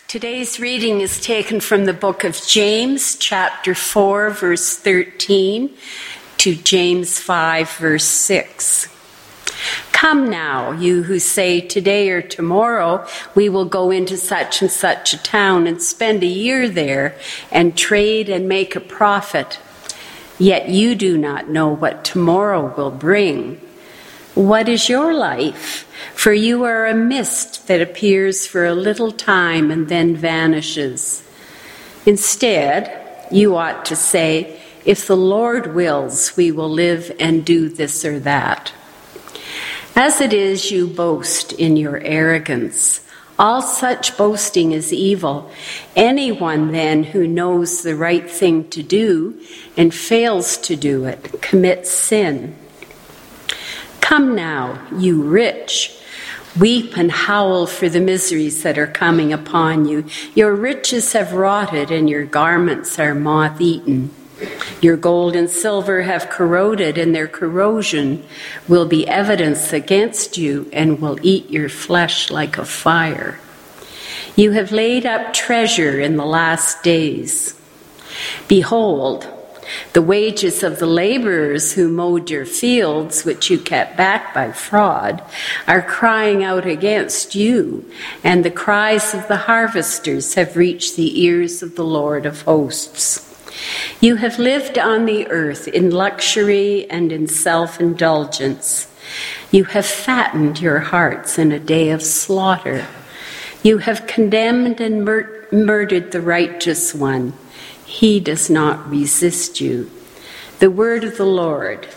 Today's reading is taken from the book of James, chapter 4, verse 13, to James 5, verse 6. Come now, you who say today or tomorrow we will go into such and such a town and spend a year there and trade and make a profit. Yet you do not know what tomorrow will bring. What is your life? For you are a mist that appears for a little time and then vanishes. Instead, you ought to say, if the Lord wills, we will live and do this or that. As it is, you boast in your arrogance. All such boasting is evil. Anyone then who knows the right thing to do and fails to do it commits sin. Come now, you rich, weep and howl for the miseries that are coming upon you. Your riches have rotted and your garments are moth-eaten. Your gold and silver have corroded, and their corrosion will be evidence against you and will eat your flesh like a fire. You have laid up treasure in the last days. Behold, the wages of the laborers who mowed your fields, which you kept back by fraud, are crying out against you, and the cries of the harvesters have reached the ears of the Lord of hosts. You have lived on the earth in luxury and in self-indulgence. You have fattened your hearts in a day of slaughter. You have condemned and murdered the righteous one. He does not resist you. The word of the Lord.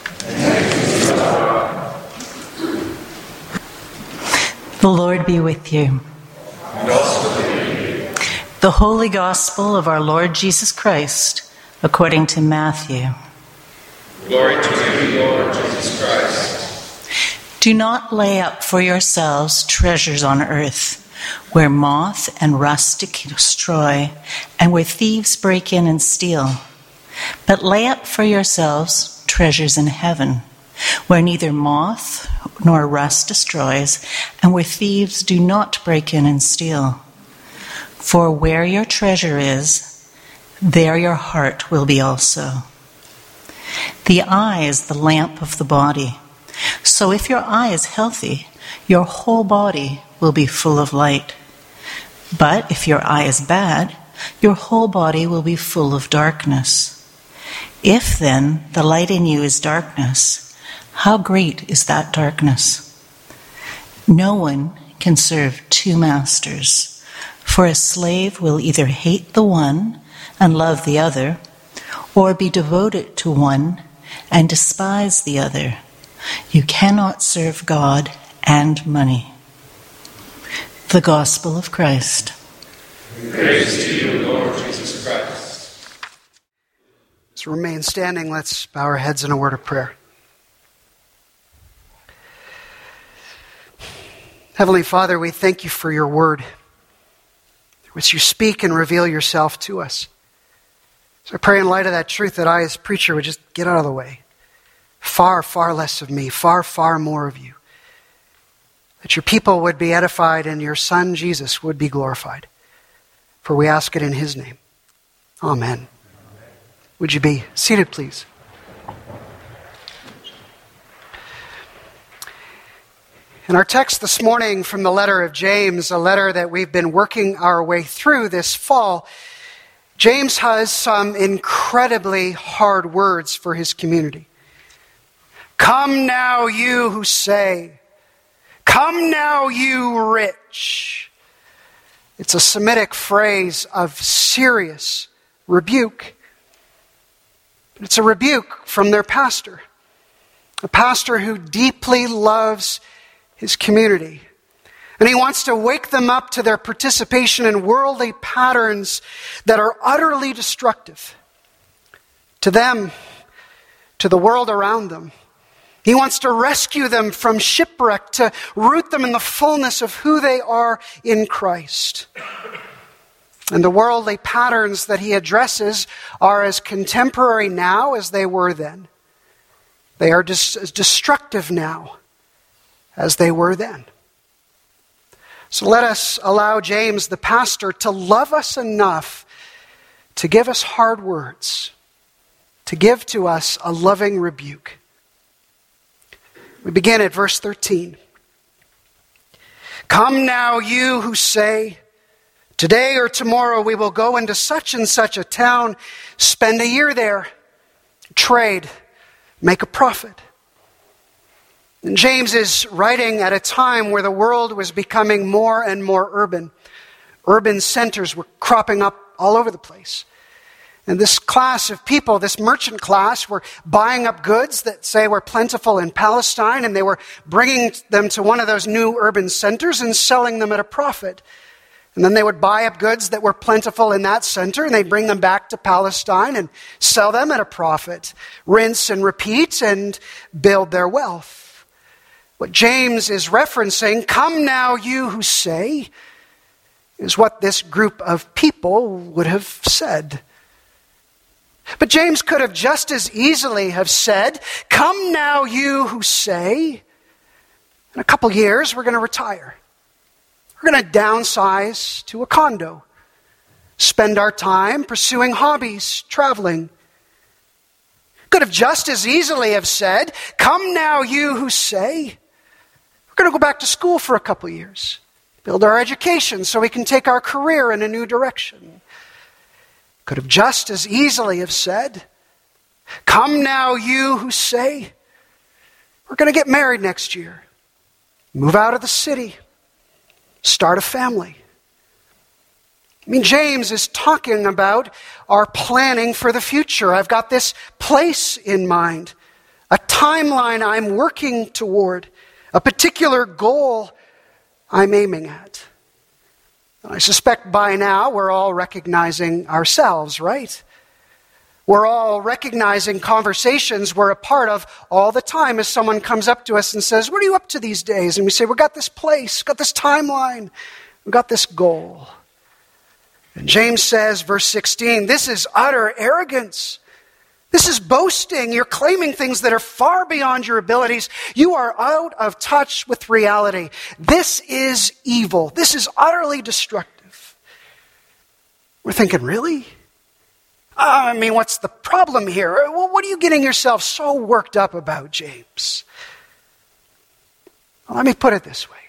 The Lord be with you. And also with you. The Holy Gospel of our Lord Jesus Christ, according to Matthew. Glory to you, Lord Jesus Christ. Do not lay up for yourselves treasures on earth, where moth and rust destroy, and where thieves break in and steal. But lay up for yourselves treasures in heaven, where neither moth nor rust destroys, and where thieves do not break in and steal. For where your treasure is, there your heart will be also. The eye is the lamp of the body. So if your eye is healthy, your whole body will be full of light. But if your eye is bad, your whole body will be full of darkness. If then the light in you is darkness, how great is that darkness? No one can serve two masters. For a slave will either hate the one and love the other, or be devoted to one and despise the other. You cannot serve God and money. The Gospel of Christ. Praise to you, Lord Jesus Christ. Let's remain standing. Let's bow our heads in a word of prayer. Heavenly Father, we thank you for your word, which you speak and reveal yourself to us. So I pray in light of that truth that I as preacher would just get out of the way. Far, far less of me, far, far more of you. That your people would be edified and your Son Jesus would be glorified. For we ask it in his name. Amen. Would you be seated, please? In our text this morning from the letter of James, a letter that we've been working our way through this fall, James has some incredibly hard words for his community. Come now, you who say, come now, you rich. It's a Semitic phrase of serious rebuke. It's a rebuke from their pastor, a pastor who deeply loves his community. And he wants to wake them up to their participation in worldly patterns that are utterly destructive to them, to the world around them. He wants to rescue them from shipwreck, to root them in the fullness of who they are in Christ. And the worldly patterns that he addresses are as contemporary now as they were then. They are as destructive now as they were then. So let us allow James, the pastor, to love us enough to give us hard words, to give to us a loving rebuke. We begin at verse 13. Come now, you who say, today or tomorrow we will go into such and such a town, spend a year there, trade, make a profit. And James is writing at a time where the world was becoming more and more urban. Urban centers were cropping up all over the place. And this class of people, this merchant class, were buying up goods that, say, were plentiful in Palestine, and they were bringing them to one of those new urban centers and selling them at a profit. And then they would buy up goods that were plentiful in that center, and they'd bring them back to Palestine and sell them at a profit, rinse and repeat, and build their wealth. What James is referencing, come now you who say, is what this group of people would have said. But James could have just as easily have said, come now you who say, in a couple years we're going to retire. We're going to downsize to a condo, spend our time pursuing hobbies, traveling. Could have just as easily have said, come now you who say, we're going to go back to school for a couple years, build our education so we can take our career in a new direction. Could have just as easily have said, come now you who say, we're going to get married next year, move out of the city, start a family. James is talking about our planning for the future. I've got this place in mind, a timeline I'm working toward, a particular goal I'm aiming at. I suspect by now we're all recognizing ourselves, right? We're all recognizing conversations we're a part of all the time as someone comes up to us and says, what are you up to these days? And we say, we've got this place, got this timeline, we've got this goal. And James says, verse 16, this is utter arrogance. This is boasting. You're claiming things that are far beyond your abilities. You are out of touch with reality. This is evil. This is utterly destructive. We're thinking, really? What's the problem here? Well, what are you getting yourself so worked up about, James? Well, let me put it this way.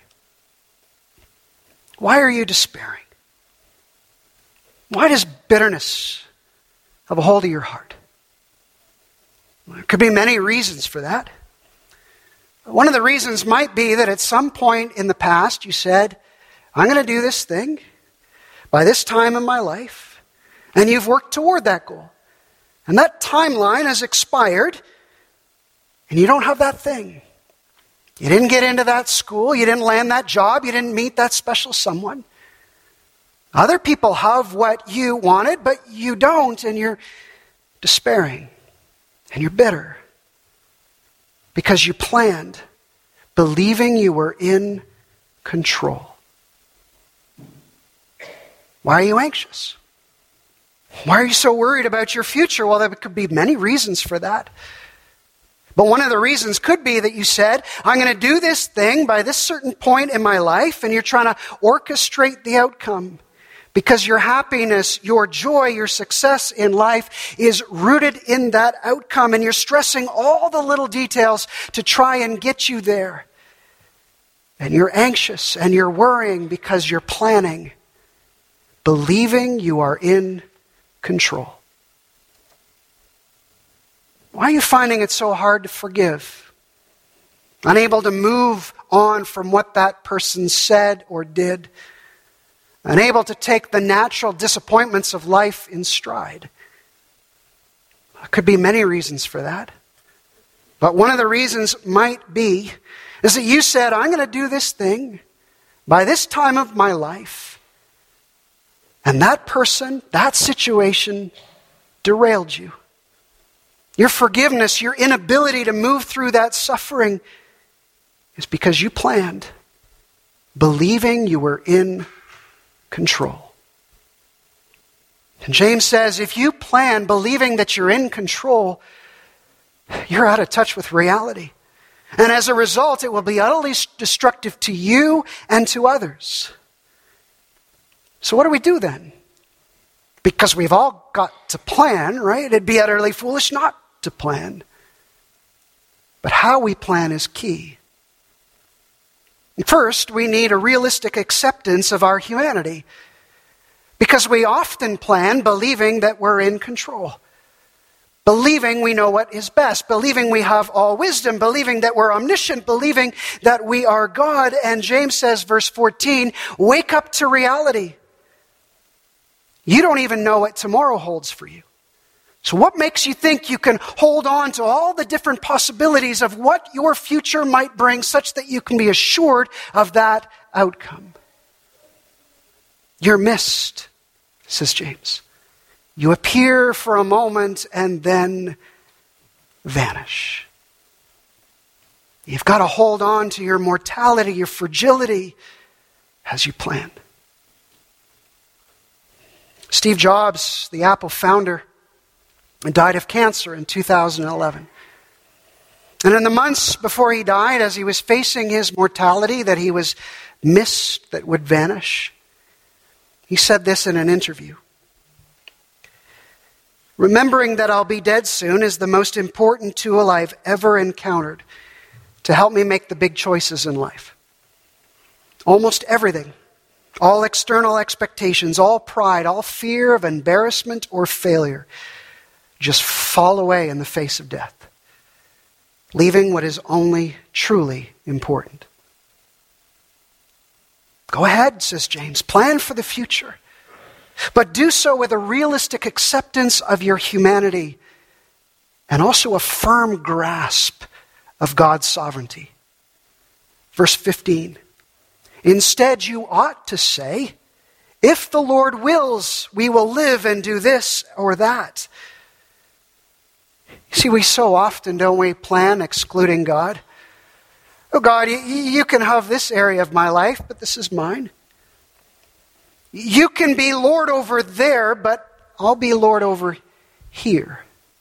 Why are you despairing? Why does bitterness have a hold of your heart? There could be many reasons for that. One of the reasons might be that at some point in the past you said, I'm going to do this thing by this time in my life, and you've worked toward that goal. And that timeline has expired, and you don't have that thing. You didn't get into that school, you didn't land that job, you didn't meet that special someone. Other people have what you wanted, but you don't, and you're despairing. And you're bitter because you planned, believing you were in control. Why are you anxious? Why are you so worried about your future? Well, there could be many reasons for that. But one of the reasons could be that you said, I'm going to do this thing by this certain point in my life, and you're trying to orchestrate the outcome. Because your happiness, your joy, your success in life is rooted in that outcome, and you're stressing all the little details to try and get you there. And you're anxious and you're worrying because you're planning, believing you are in control. Why are you finding it so hard to forgive? Unable to move on from what that person said or did? Unable to take the natural disappointments of life in stride. There could be many reasons for that. But one of the reasons might be is that you said, I'm going to do this thing by this time of my life. And that person, that situation derailed you. Your forgiveness, your inability to move through that suffering is because you planned, believing you were in control. And James says, if you plan believing that you're in control, you're out of touch with reality. And as a result, it will be utterly destructive to you and to others. So what do we do then? Because we've all got to plan, right? It'd be utterly foolish not to plan. But how we plan is key. First, we need a realistic acceptance of our humanity. Because we often plan believing that we're in control. Believing we know what is best. Believing we have all wisdom. Believing that we're omniscient. Believing that we are God. And James says, verse 14, wake up to reality. You don't even know what tomorrow holds for you. So what makes you think you can hold on to all the different possibilities of what your future might bring such that you can be assured of that outcome? You're missed, says James. You appear for a moment and then vanish. You've got to hold on to your mortality, your fragility, as you plan. Steve Jobs, the Apple founder, died of cancer in 2011. And in the months before he died, as he was facing his mortality, that he was mist that would vanish, he said this in an interview. Remembering that I'll be dead soon is the most important tool I've ever encountered to help me make the big choices in life. Almost everything, all external expectations, all pride, all fear of embarrassment or failure, just fall away in the face of death, leaving what is only truly important. Go ahead, says James, plan for the future, but do so with a realistic acceptance of your humanity and also a firm grasp of God's sovereignty. Verse 15, instead you ought to say, if the Lord wills, we will live and do this or that. See, we so often, don't we, plan excluding God? Oh God, you can have this area of my life, but this is mine. You can be Lord over there, but I'll be Lord over here.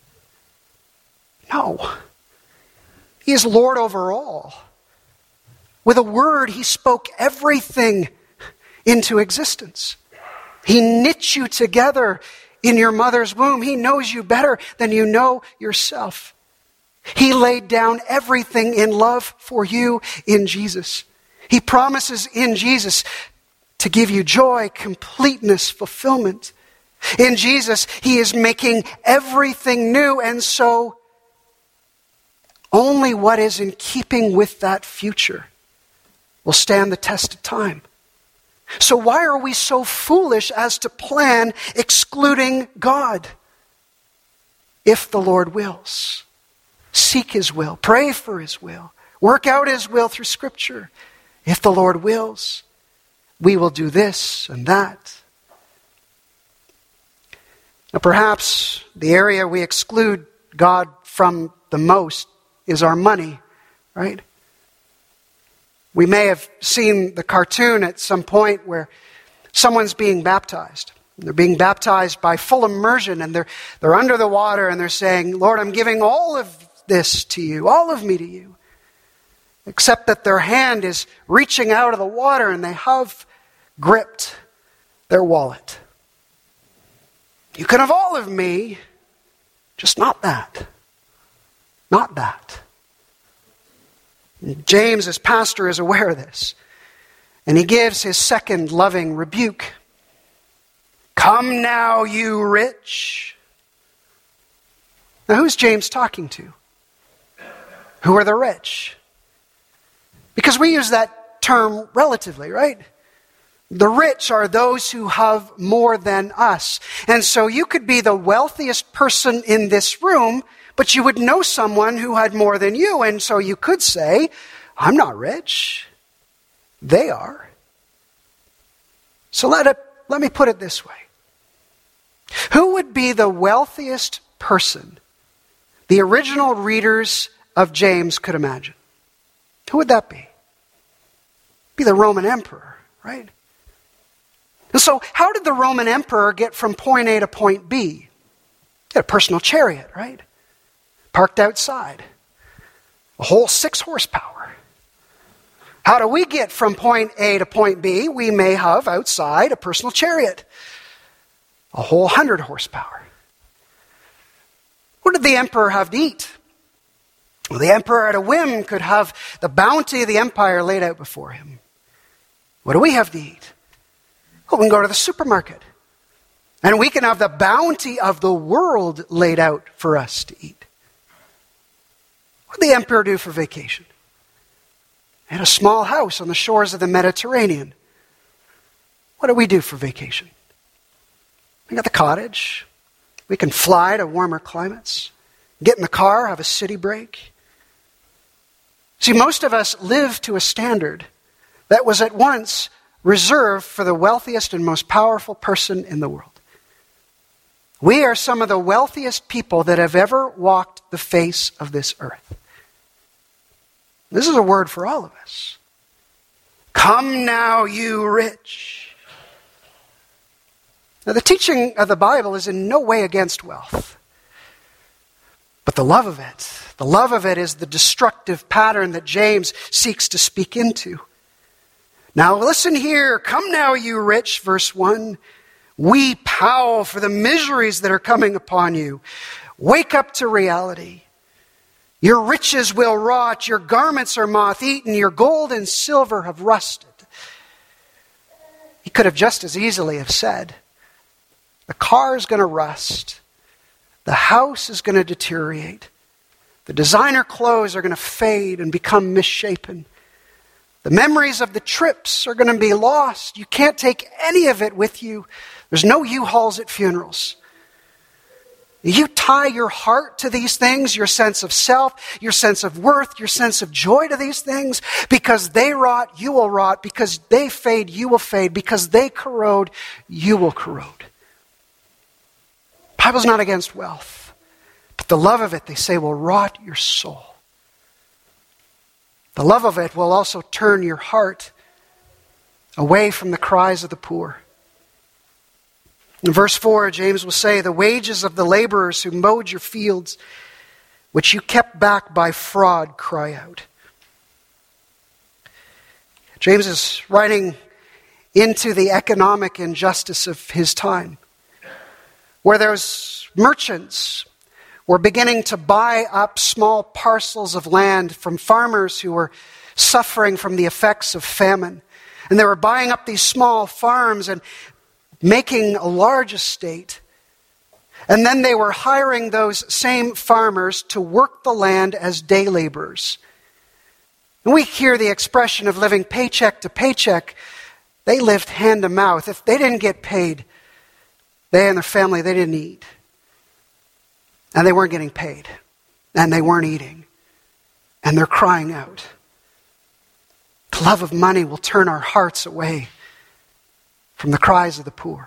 No. He is Lord over all. With a word, he spoke everything into existence. He knit you together in your mother's womb. He knows you better than you know yourself. He laid down everything in love for you in Jesus. He promises in Jesus to give you joy, completeness, fulfillment. In Jesus, he is making everything new, and so only what is in keeping with that future will stand the test of time. So why are we so foolish as to plan excluding God? If the Lord wills, seek his will, pray for his will, work out his will through Scripture. If the Lord wills, we will do this and that. Now perhaps the area we exclude God from the most is our money, right? We may have seen the cartoon at some point where someone's being baptized. They're being baptized by full immersion, and they're under the water, and they're saying, Lord, I'm giving all of this to you, all of me to you. Except that their hand is reaching out of the water, and they have gripped their wallet. You can have all of me, just not that. Not that. James, as pastor, is aware of this. And he gives his second loving rebuke. Come now, you rich. Now, who's James talking to? Who are the rich? Because we use that term relatively, right? The rich are those who have more than us. And so you could be the wealthiest person in this room, but you would know someone who had more than you. And so you could say, I'm not rich. They are. So let me put it this way. Who would be the wealthiest person the original readers of James could imagine? Who would that be? Be the Roman emperor, right? And so how did the Roman emperor get from point A to point B? He had a personal chariot, right? Parked outside. A whole 6 horsepower. How do we get from point A to point B? We may have outside a personal chariot. A whole 100 horsepower. What did the emperor have to eat? Well, the emperor at a whim could have the bounty of the empire laid out before him. What do we have to eat? Well, we can go to the supermarket. And we can have the bounty of the world laid out for us to eat. What did the emperor do for vacation? He had a small house on the shores of the Mediterranean. What do we do for vacation? We got the cottage. We can fly to warmer climates. Get in the car, have a city break. See, most of us live to a standard that was at once reserved for the wealthiest and most powerful person in the world. We are some of the wealthiest people that have ever walked the face of this earth. This is a word for all of us. Come now, you rich. Now, the teaching of the Bible is in no way against wealth. But the love of it is the destructive pattern that James seeks to speak into. Now listen here. Come now, you rich, verse 1. Weep, howl for the miseries that are coming upon you. Wake up to reality. Your riches will rot. Your garments are moth-eaten. Your gold and silver have rusted. He could have just as easily have said, the car is going to rust. The house is going to deteriorate. The designer clothes are going to fade and become misshapen. The memories of the trips are going to be lost. You can't take any of it with you. There's no U-Hauls at funerals. You tie your heart to these things, your sense of self, your sense of worth, your sense of joy to these things. Because they rot, you will rot. Because they fade, you will fade. Because they corrode, you will corrode. The Bible's not against wealth. But the love of it, they say, will rot your soul. The love of it will also turn your heart away from the cries of the poor. In verse 4, James will say, the wages of the laborers who mowed your fields, which you kept back by fraud, cry out. James is writing into the economic injustice of his time, where those merchants were beginning to buy up small parcels of land from farmers who were suffering from the effects of famine. And they were buying up these small farms and making a large estate. And then they were hiring those same farmers to work the land as day laborers. And we hear the expression of living paycheck to paycheck. They lived hand to mouth. If they didn't get paid, they and their family, they didn't eat. And they weren't getting paid. And they weren't eating. And they're crying out. The love of money will turn our hearts away from the cries of the poor.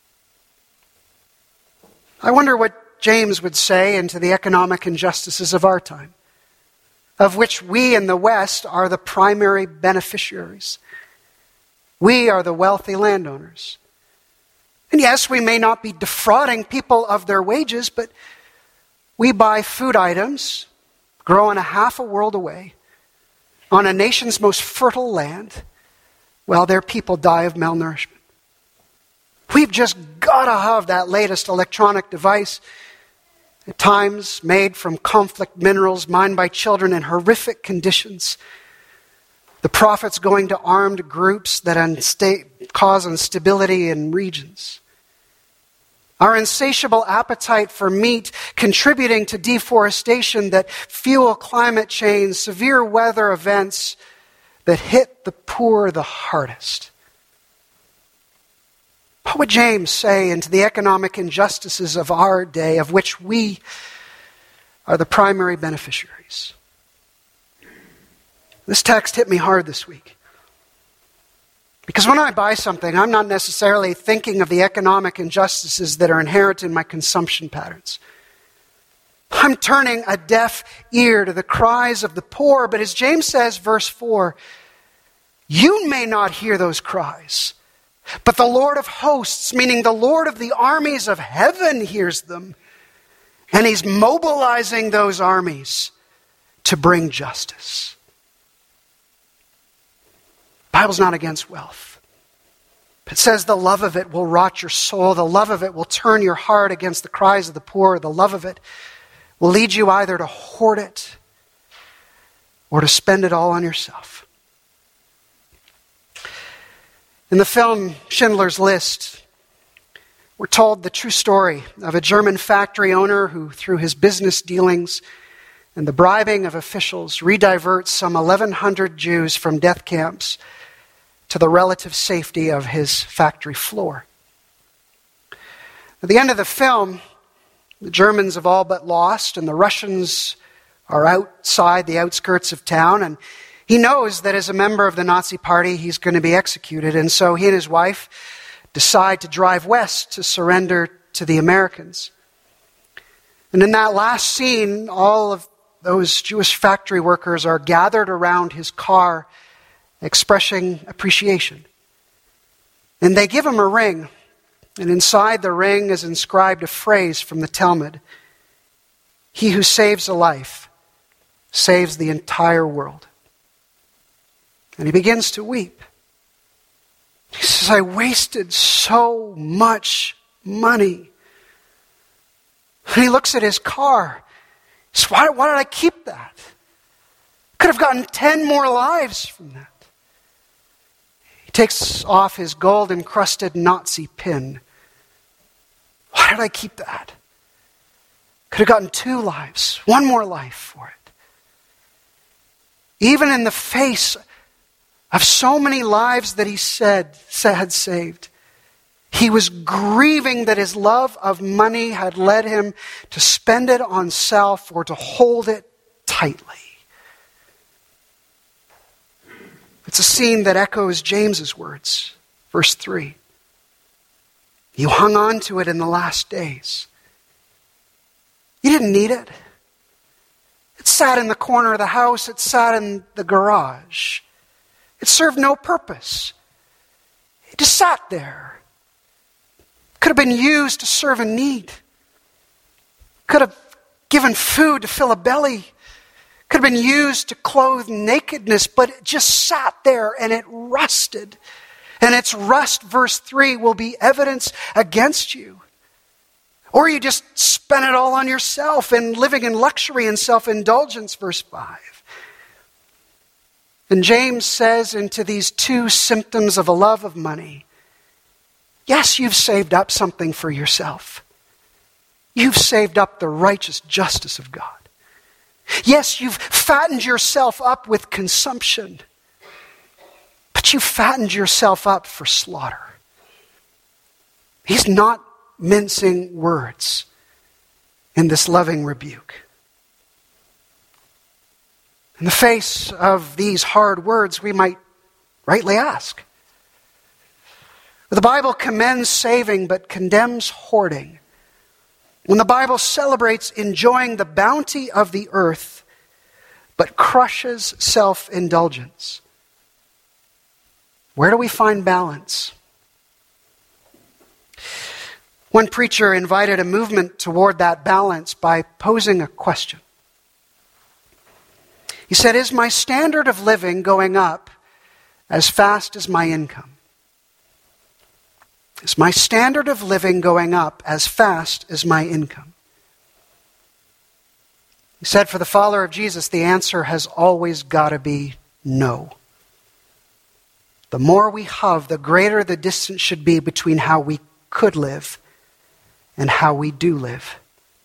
I wonder what James would say into the economic injustices of our time, of which we in the West are the primary beneficiaries. We are the wealthy landowners. And yes, we may not be defrauding people of their wages, but we buy food items growing a half a world away on a nation's most fertile land while their people die of malnourishment. We've just got to have that latest electronic device, at times made from conflict minerals mined by children in horrific conditions. The profits going to armed groups that cause instability in regions. Our insatiable appetite for meat contributing to deforestation that fuel climate change, severe weather events that hit the poor the hardest. What would James say into the economic injustices of our day, of which we are the primary beneficiaries? This text hit me hard this week. Because when I buy something, I'm not necessarily thinking of the economic injustices that are inherent in my consumption patterns. I'm turning a deaf ear to the cries of the poor. But as James says, verse 4, you may not hear those cries, but the Lord of hosts, meaning the Lord of the armies of heaven, hears them. And he's mobilizing those armies to bring justice. The Bible's not against wealth. It says the love of it will rot your soul. The love of it will turn your heart against the cries of the poor. The love of it will lead you either to hoard it or to spend it all on yourself. In the film Schindler's List, we're told the true story of a German factory owner who, through his business dealings and the bribing of officials, rediverts some 1,100 Jews from death camps to the relative safety of his factory floor. At the end of the film, the Germans have all but lost, and the Russians are outside the outskirts of town, and he knows that as a member of the Nazi Party, he's going to be executed, and so he and his wife decide to drive west to surrender to the Americans. And in that last scene, all of those Jewish factory workers are gathered around his car, expressing appreciation. And they give him a ring, and inside the ring is inscribed a phrase from the Talmud: "He who saves a life saves the entire world." And he begins to weep. He says, "I wasted so much money." And he looks at his car. He says, why did I keep that? Could have gotten 10 more lives from that. He takes off his gold-encrusted Nazi pin. Why did I keep that? Could have gotten 2 lives, 1 more life for it. Even in the face of so many lives that he had saved, he was grieving that his love of money had led him to spend it on self or to hold it tightly. It's a scene that echoes James's words, verse 3. You hung on to it in the last days. You didn't need it. It sat in the corner of the house. It sat in the garage. It served no purpose. It just sat there. Could have been used to serve a need. Could have given food to fill a belly. Could have been used to clothe nakedness, but it just sat there and it rusted. And its rust, verse 3, will be evidence against you. Or you just spent it all on yourself and living in luxury and self-indulgence, verse 5. And James says into these 2 symptoms of a love of money, yes, you've saved up something for yourself. You've saved up the righteous justice of God. Yes, you've fattened yourself up with consumption, but you fattened yourself up for slaughter. He's not mincing words in this loving rebuke. In the face of these hard words, we might rightly ask, the Bible commends saving but condemns hoarding. When the Bible celebrates enjoying the bounty of the earth but crushes self-indulgence, where do we find balance? One preacher invited a movement toward that balance by posing a question. He said, is my standard of living going up as fast as my income? Is my standard of living going up as fast as my income? He said, for the follower of Jesus, the answer has always got to be no. The more we have, the greater the distance should be between how we could live and how we do live.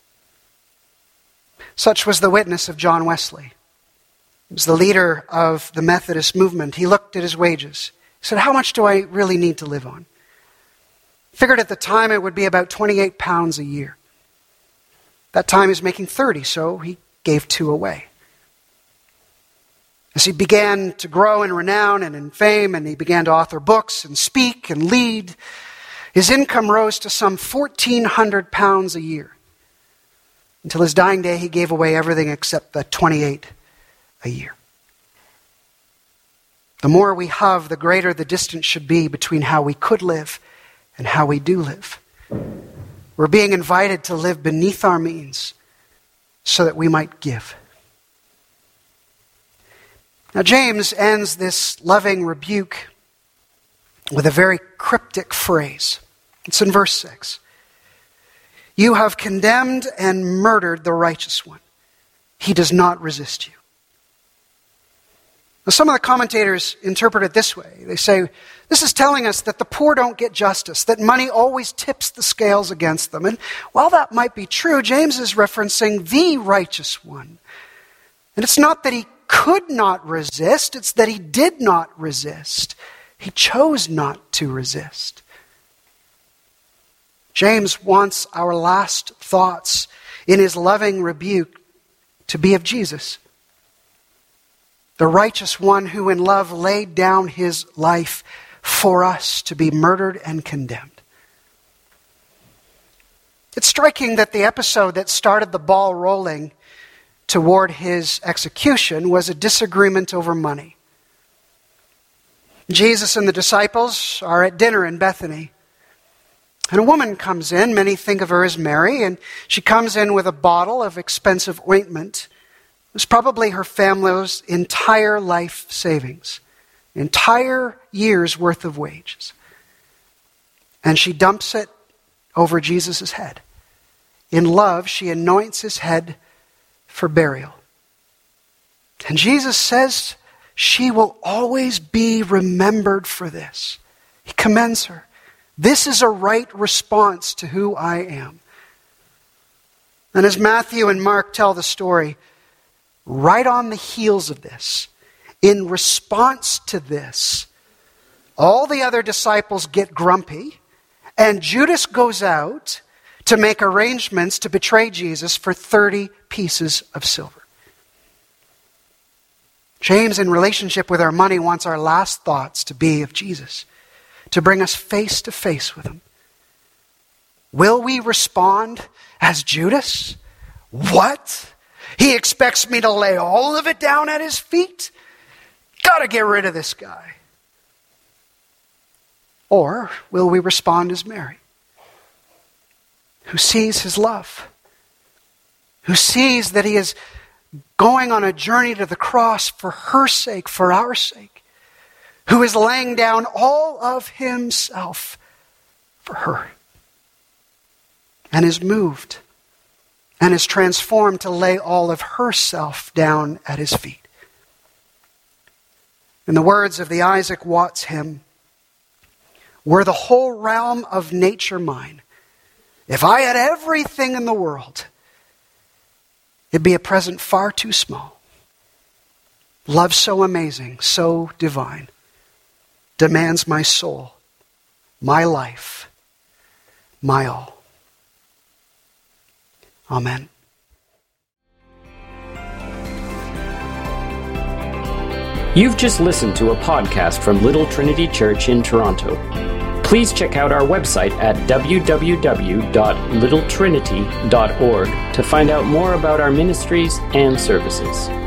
Such was the witness of John Wesley. He was the leader of the Methodist movement. He looked at his wages. He said, how much do I really need to live on? Figured at the time it would be about 28 pounds a year. That time he was making 30, so he gave 2 away. As he began to grow in renown and in fame, and he began to author books and speak and lead, his income rose to some 1,400 pounds a year. Until his dying day, he gave away everything except the 28 a year. The more we have, the greater the distance should be between how we could live and how we do live. We're being invited to live beneath our means so that we might give. Now, James ends this loving rebuke with a very cryptic phrase. It's in verse 6. You have condemned and murdered the righteous one. He does not resist you. Now, some of the commentators interpret it this way. They say, this is telling us that the poor don't get justice, that money always tips the scales against them. And while that might be true, James is referencing the righteous one. And it's not that he could not resist, it's that he did not resist. He chose not to resist. James wants our last thoughts in his loving rebuke to be of Jesus, the righteous one who in love laid down his life for us to be murdered and condemned. It's striking that the episode that started the ball rolling toward his execution was a disagreement over money. Jesus and the disciples are at dinner in Bethany. And a woman comes in, many think of her as Mary, and she comes in with a bottle of expensive ointment. It was probably her family's entire life savings, entire year's worth of wages. And she dumps it over Jesus' head. In love, she anoints his head for burial. And Jesus says she will always be remembered for this. He commends her. This is a right response to who I am. And as Matthew and Mark tell the story, right on the heels of this, in response to this, all the other disciples get grumpy, and Judas goes out to make arrangements to betray Jesus for 30 pieces of silver. James, in relationship with our money, wants our last thoughts to be of Jesus, to bring us face to face with him. Will we respond as Judas? What? He expects me to lay all of it down at his feet? Gotta get rid of this guy. Or will we respond as Mary, who sees his love, who sees that he is going on a journey to the cross for her sake, for our sake, who is laying down all of himself for her, and is moved and is transformed to lay all of herself down at his feet. In the words of the Isaac Watts hymn, were the whole realm of nature mine, if I had everything in the world, it'd be a present far too small. Love so amazing, so divine, demands my soul, my life, my all. Amen. You've just listened to a podcast from Little Trinity Church in Toronto. Please check out our website at www.littletrinity.org to find out more about our ministries and services.